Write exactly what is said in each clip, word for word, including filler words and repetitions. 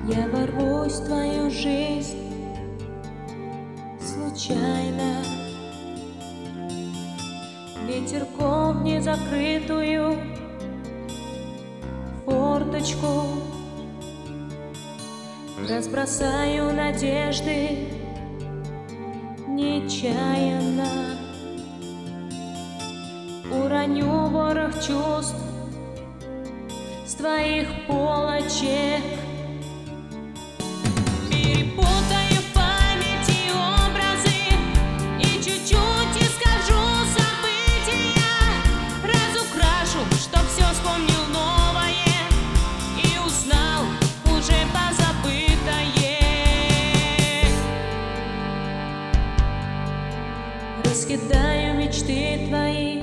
Я ворвусь в твою жизнь случайно, ветерком в незакрытую форточку разбросаю надежды нечаянно, уроню ворох чувств с твоих полочек. Перепутаю в памяти образы и чуть-чуть искажу события, разукрашу, чтоб все вспомнил новое и узнал уже позабытое. Раскидаю мечты твои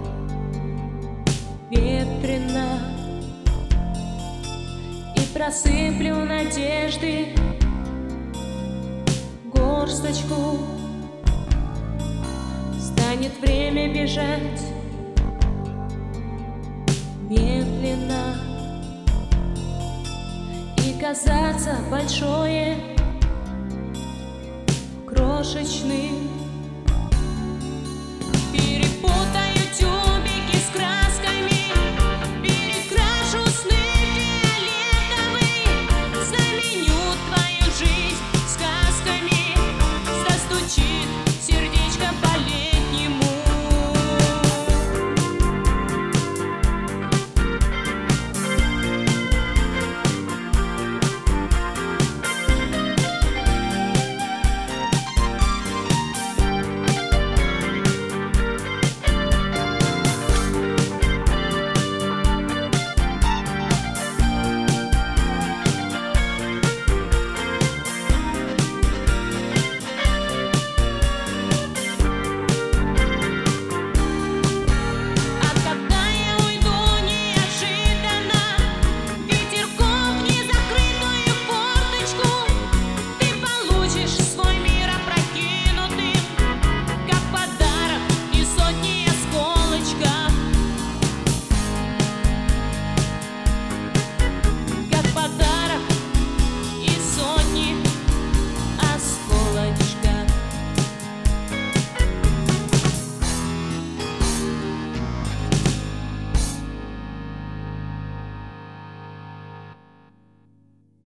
ветрено и просыплю надежды горсточку. Станет время бежать медленно и казаться большое крошечным.